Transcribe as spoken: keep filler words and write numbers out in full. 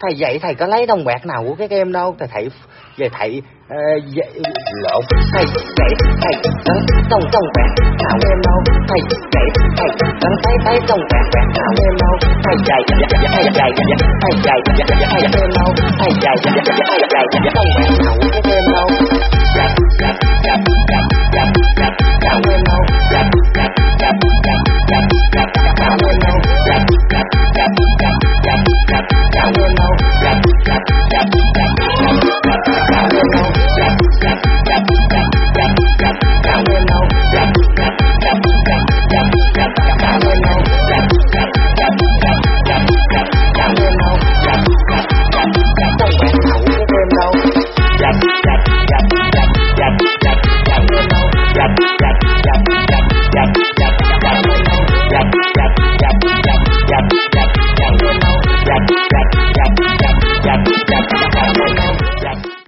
Thầy dạy thầy có lấy đồng bạc nào của các em đâu. Thầy thầy về thầy uh, dạy lộn. Thầy dạy thầy đánh đồng đồng bạc nào em đâu. Thầy dạy thầy đánh tay tay đồng bạc bạc nào em đâu. Thầy dạy thầy dạy thầy dạy thầy dạy em đâu. Thầy dạy thầy dạy đồng bạc nào của các